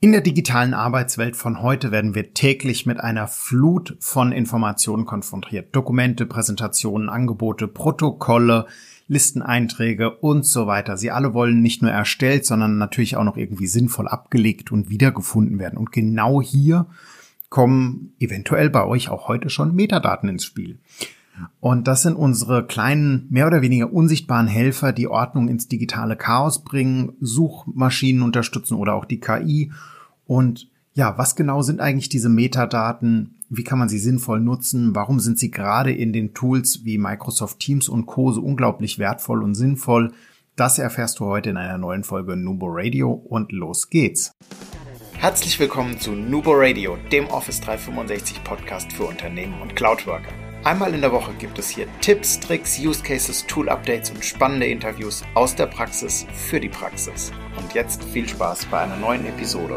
In der digitalen Arbeitswelt von heute werden wir täglich mit einer Flut von Informationen konfrontiert. Dokumente, Präsentationen, Angebote, Protokolle, Listeneinträge und so weiter. Sie alle wollen nicht nur erstellt, sondern natürlich auch noch irgendwie sinnvoll abgelegt und wiedergefunden werden. Und genau hier kommen eventuell bei euch auch heute schon Metadaten ins Spiel. Und das sind unsere kleinen, mehr oder weniger unsichtbaren Helfer, die Ordnung ins digitale Chaos bringen, Suchmaschinen unterstützen oder auch die KI. Und ja, was genau sind eigentlich diese Metadaten? Wie kann man sie sinnvoll nutzen? Warum sind sie gerade in den Tools wie Microsoft Teams und Co. so unglaublich wertvoll und sinnvoll? Das erfährst du heute in einer neuen Folge Nubo Radio und los geht's. Herzlich willkommen zu Nubo Radio, dem Office 365 Podcast für Unternehmen und Cloudworker. Einmal in der Woche gibt es hier Tipps, Tricks, Use Cases, Tool-Updates und spannende Interviews aus der Praxis für die Praxis. Und jetzt viel Spaß bei einer neuen Episode.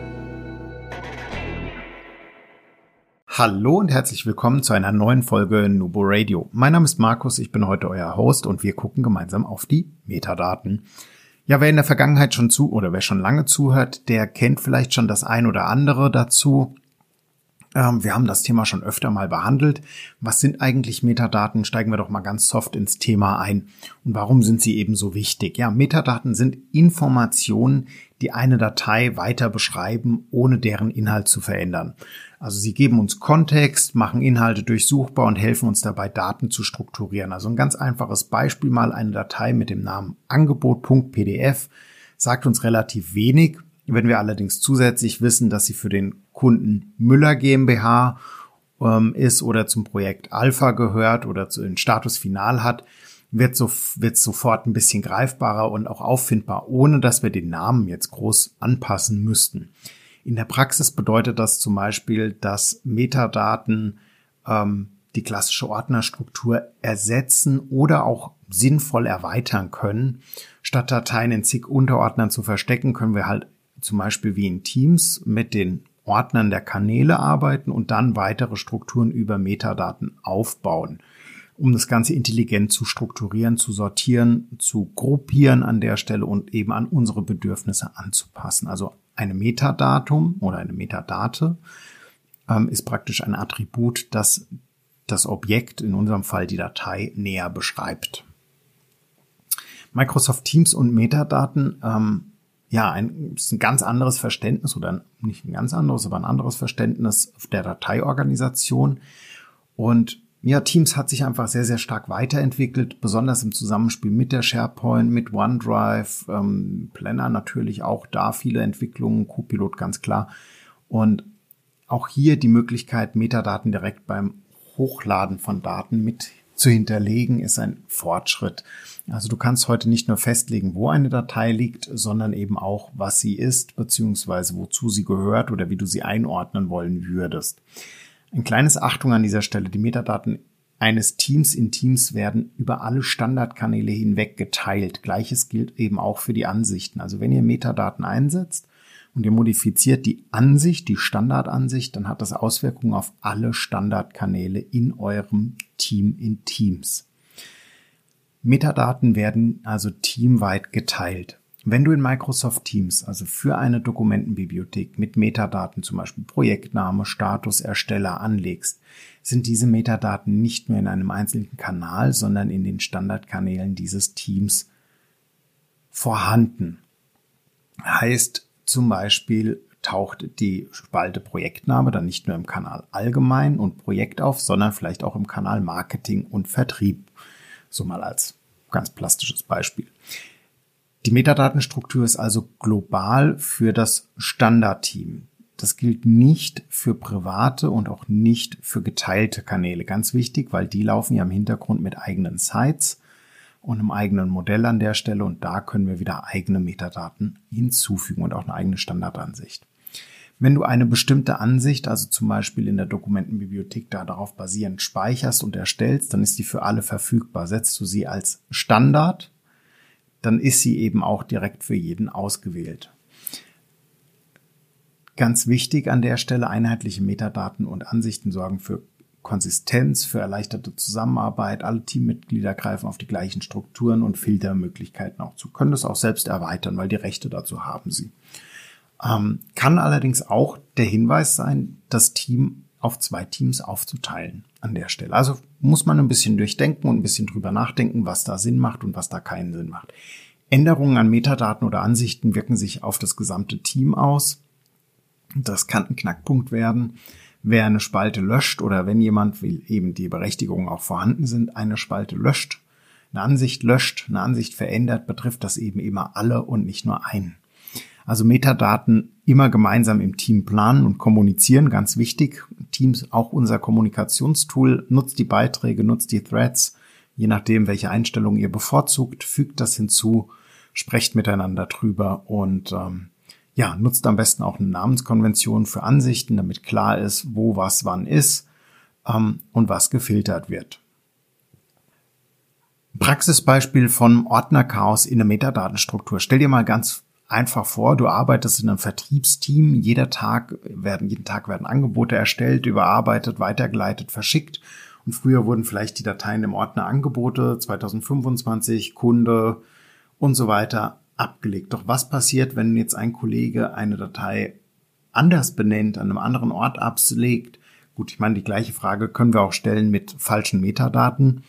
Hallo und herzlich willkommen zu einer neuen Folge Nubo Radio. Mein Name ist Markus, ich bin heute euer Host und wir gucken gemeinsam auf die Metadaten. Ja, wer in der Vergangenheit schon wer schon lange zuhört, der kennt vielleicht schon das ein oder andere dazu. Wir haben das Thema schon öfter mal behandelt. Was sind eigentlich Metadaten? Steigen wir doch mal ganz soft ins Thema ein. Und warum sind sie eben so wichtig? Ja, Metadaten sind Informationen, die eine Datei weiter beschreiben, ohne deren Inhalt zu verändern. Also sie geben uns Kontext, machen Inhalte durchsuchbar und helfen uns dabei, Daten zu strukturieren. Also ein ganz einfaches Beispiel mal, eine Datei mit dem Namen Angebot.pdf sagt uns relativ wenig. Wenn wir allerdings zusätzlich wissen, dass sie für den Kunden Müller GmbH ist oder zum Projekt Alpha gehört oder den Status Final hat, wird sofort ein bisschen greifbarer und auch auffindbar, ohne dass wir den Namen jetzt groß anpassen müssten. In der Praxis bedeutet das zum Beispiel, dass Metadaten die klassische Ordnerstruktur ersetzen oder auch sinnvoll erweitern können. Statt Dateien in zig Unterordnern zu verstecken, können wir halt zum Beispiel wie in Teams mit den Ordnern der Kanäle arbeiten und dann weitere Strukturen über Metadaten aufbauen, um das Ganze intelligent zu strukturieren, zu sortieren, zu gruppieren an der Stelle und eben an unsere Bedürfnisse anzupassen. Also eine Metadatum oder eine Metadate ist praktisch ein Attribut, das das Objekt, in unserem Fall die Datei, näher beschreibt. Microsoft Teams und Metadaten ist ein ganz anderes Verständnis oder nicht ein ganz anderes, aber ein anderes Verständnis der Dateiorganisation. Und ja, Teams hat sich einfach sehr, sehr stark weiterentwickelt, besonders im Zusammenspiel mit der SharePoint, mit OneDrive, Planner natürlich auch da viele Entwicklungen, Copilot ganz klar. Und auch hier die Möglichkeit, Metadaten direkt beim Hochladen von Daten mit zu hinterlegen, ist ein Fortschritt. Also du kannst heute nicht nur festlegen, wo eine Datei liegt, sondern eben auch, was sie ist, beziehungsweise wozu sie gehört oder wie du sie einordnen wollen würdest. Ein kleines Achtung an dieser Stelle, die Metadaten eines Teams in Teams werden über alle Standardkanäle hinweg geteilt. Gleiches gilt eben auch für die Ansichten. Also wenn ihr Metadaten einsetzt und ihr modifiziert die Ansicht, die Standardansicht, dann hat das Auswirkungen auf alle Standardkanäle in eurem Team in Teams. Metadaten werden also teamweit geteilt. Wenn du in Microsoft Teams, also für eine Dokumentenbibliothek mit Metadaten, zum Beispiel Projektname, Status, Ersteller anlegst, sind diese Metadaten nicht mehr in einem einzelnen Kanal, sondern in den Standardkanälen dieses Teams vorhanden. Heißt zum Beispiel, taucht die Spalte Projektname dann nicht nur im Kanal Allgemein und Projekt auf, sondern vielleicht auch im Kanal Marketing und Vertrieb. So mal als ganz plastisches Beispiel. Die Metadatenstruktur ist also global für das Standardteam. Das gilt nicht für private und auch nicht für geteilte Kanäle. Ganz wichtig, weil die laufen ja im Hintergrund mit eigenen Sites und einem eigenen Modell an der Stelle und da können wir wieder eigene Metadaten hinzufügen und auch eine eigene Standardansicht. Wenn du eine bestimmte Ansicht, also zum Beispiel in der Dokumentenbibliothek darauf basierend speicherst und erstellst, dann ist die für alle verfügbar. Setzt du sie als Standard, dann ist sie eben auch direkt für jeden ausgewählt. Ganz wichtig an der Stelle, einheitliche Metadaten und Ansichten sorgen für Konsistenz, für erleichterte Zusammenarbeit. Alle Teammitglieder greifen auf die gleichen Strukturen und Filtermöglichkeiten auch zu. Können das auch selbst erweitern, weil die Rechte dazu haben sie. Kann allerdings auch der Hinweis sein, das Team auf 2 Teams aufzuteilen an der Stelle. Also muss man ein bisschen durchdenken und ein bisschen drüber nachdenken, was da Sinn macht und was da keinen Sinn macht. Änderungen an Metadaten oder Ansichten wirken sich auf das gesamte Team aus. Das kann ein Knackpunkt werden. Wer eine Spalte löscht oder wenn jemand, wie eben die Berechtigungen auch vorhanden sind, eine Spalte löscht, eine Ansicht löscht, eine Ansicht verändert, betrifft das eben immer alle und nicht nur einen. Also Metadaten immer gemeinsam im Team planen und kommunizieren, ganz wichtig. Teams, auch unser Kommunikationstool, nutzt die Beiträge, nutzt die Threads, je nachdem, welche Einstellungen ihr bevorzugt, fügt das hinzu, sprecht miteinander drüber und nutzt am besten auch eine Namenskonvention für Ansichten, damit klar ist, wo was wann ist und was gefiltert wird. Praxisbeispiel von Ordnerchaos in der Metadatenstruktur. Stell dir mal ganz einfach vor, du arbeitest in einem Vertriebsteam, jeden Tag werden Angebote erstellt, überarbeitet, weitergeleitet, verschickt und früher wurden vielleicht die Dateien im Ordner Angebote 2025, Kunde und so weiter abgelegt. Doch was passiert, wenn jetzt ein Kollege eine Datei anders benennt, an einem anderen Ort ablegt? Gut, ich meine, die gleiche Frage können wir auch stellen mit falschen Metadaten.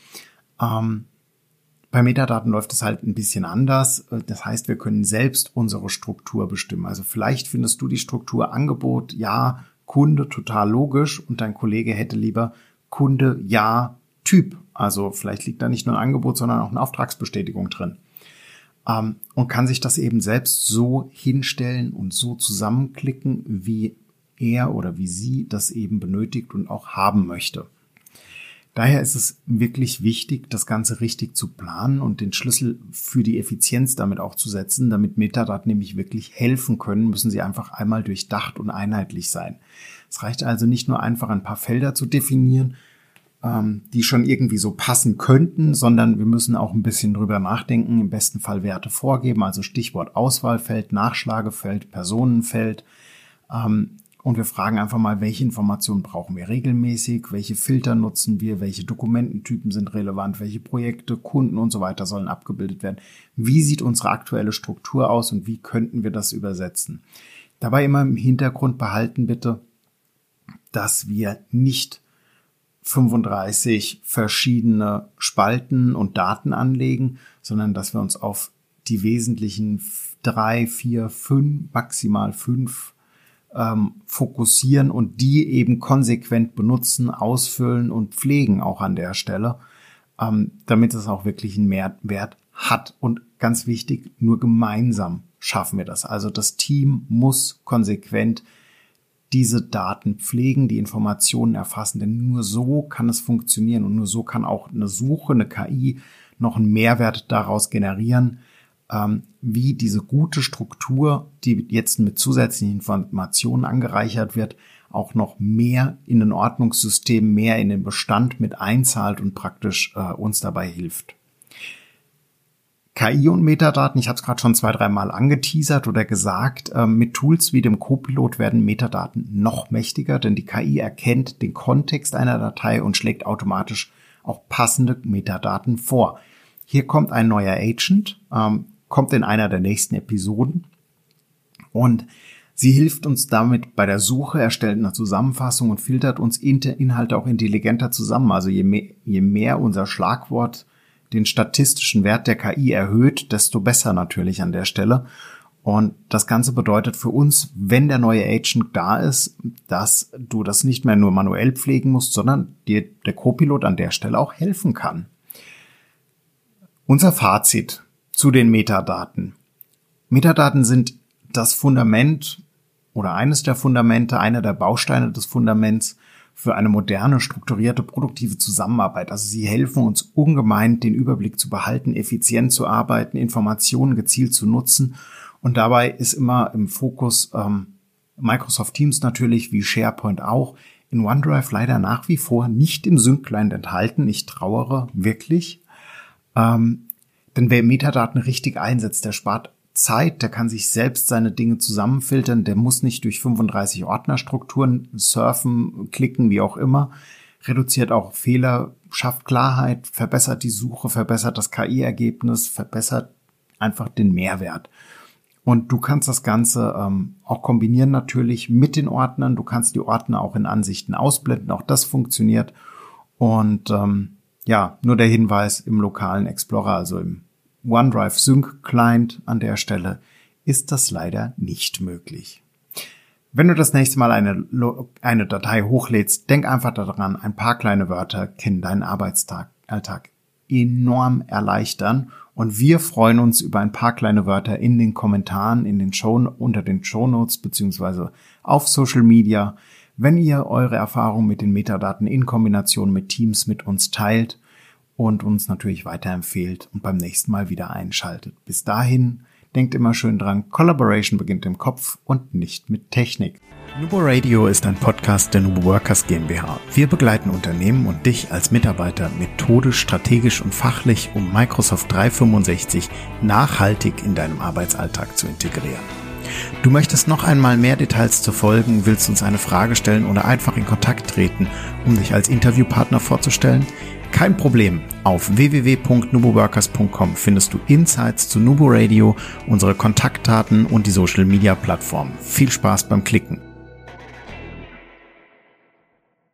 Bei Metadaten läuft es halt ein bisschen anders. Das heißt, wir können selbst unsere Struktur bestimmen. Also vielleicht findest du die Struktur Angebot, ja, Kunde, total logisch und dein Kollege hätte lieber Kunde, ja, Typ. Also vielleicht liegt da nicht nur ein Angebot, sondern auch eine Auftragsbestätigung drin. Und kann sich das eben selbst so hinstellen und so zusammenklicken, wie er oder wie sie das eben benötigt und auch haben möchte. Daher ist es wirklich wichtig, das Ganze richtig zu planen und den Schlüssel für die Effizienz damit auch zu setzen. Damit Metadaten nämlich wirklich helfen können, müssen sie einfach einmal durchdacht und einheitlich sein. Es reicht also nicht nur einfach ein paar Felder zu definieren, die schon irgendwie so passen könnten, sondern wir müssen auch ein bisschen drüber nachdenken, im besten Fall Werte vorgeben, also Stichwort Auswahlfeld, Nachschlagefeld, Personenfeld. Und wir fragen einfach mal, welche Informationen brauchen wir regelmäßig, welche Filter nutzen wir, welche Dokumententypen sind relevant, welche Projekte, Kunden und so weiter sollen abgebildet werden. Wie sieht unsere aktuelle Struktur aus und wie könnten wir das übersetzen? Dabei immer im Hintergrund behalten bitte, dass wir nicht 35 verschiedene Spalten und Daten anlegen, sondern dass wir uns auf die wesentlichen 3, 4, 5, maximal 5 fokussieren und die eben konsequent benutzen, ausfüllen und pflegen auch an der Stelle, damit es auch wirklich einen Mehrwert hat. Und ganz wichtig, nur gemeinsam schaffen wir das. Also das Team muss konsequent diese Daten pflegen, die Informationen erfassen, denn nur so kann es funktionieren und nur so kann auch eine Suche, eine KI noch einen Mehrwert daraus generieren, wie diese gute Struktur, die jetzt mit zusätzlichen Informationen angereichert wird, auch noch mehr in ein Ordnungssystem, mehr in den Bestand mit einzahlt und praktisch uns dabei hilft. KI und Metadaten, ich habe es gerade schon 2-3 Mal angeteasert oder gesagt, mit Tools wie dem Copilot werden Metadaten noch mächtiger, denn die KI erkennt den Kontext einer Datei und schlägt automatisch auch passende Metadaten vor. Hier kommt ein neuer Agent, kommt in einer der nächsten Episoden und sie hilft uns damit bei der Suche, erstellt eine Zusammenfassung und filtert uns Inhalte auch intelligenter zusammen. Also je mehr unser Schlagwort den statistischen Wert der KI erhöht, desto besser natürlich an der Stelle. Und das Ganze bedeutet für uns, wenn der neue Agent da ist, dass du das nicht mehr nur manuell pflegen musst, sondern dir der Copilot an der Stelle auch helfen kann. Unser Fazit zu den Metadaten. Metadaten sind das Fundament oder eines der Fundamente, einer der Bausteine des Fundaments für eine moderne, strukturierte, produktive Zusammenarbeit. Also sie helfen uns ungemein, den Überblick zu behalten, effizient zu arbeiten, Informationen gezielt zu nutzen. Und dabei ist immer im Fokus Microsoft Teams natürlich, wie SharePoint auch, in OneDrive leider nach wie vor nicht im Sync-Client enthalten. Ich trauere wirklich. Denn wer Metadaten richtig einsetzt, der spart Zeit, der kann sich selbst seine Dinge zusammenfiltern, der muss nicht durch 35 Ordnerstrukturen surfen, klicken, wie auch immer, reduziert auch Fehler, schafft Klarheit, verbessert die Suche, verbessert das KI-Ergebnis, verbessert einfach den Mehrwert. Und du kannst das Ganze auch kombinieren natürlich mit den Ordnern. Du kannst die Ordner auch in Ansichten ausblenden. Auch das funktioniert. Und nur der Hinweis im lokalen Explorer, also im OneDrive Sync Client an der Stelle, ist das leider nicht möglich. Wenn du das nächste Mal eine Datei hochlädst, denk einfach daran, ein paar kleine Wörter können deinen Alltag enorm erleichtern. Und wir freuen uns über ein paar kleine Wörter in den Kommentaren, unter den Shownotes beziehungsweise auf Social Media, wenn ihr eure Erfahrungen mit den Metadaten in Kombination mit Teams mit uns teilt und uns natürlich weiterempfehlt und beim nächsten Mal wieder einschaltet. Bis dahin, denkt immer schön dran, Collaboration beginnt im Kopf und nicht mit Technik. Nubo Radio ist ein Podcast der Nubo Workers GmbH. Wir begleiten Unternehmen und dich als Mitarbeiter methodisch, strategisch und fachlich, um Microsoft 365 nachhaltig in deinem Arbeitsalltag zu integrieren. Du möchtest noch einmal mehr Details zu Folgen, willst uns eine Frage stellen oder einfach in Kontakt treten, um dich als Interviewpartner vorzustellen? Kein Problem. Auf www.nuboworkers.com findest du Insights zu Nubo Radio, unsere Kontaktdaten und die Social Media Plattform. Viel Spaß beim Klicken.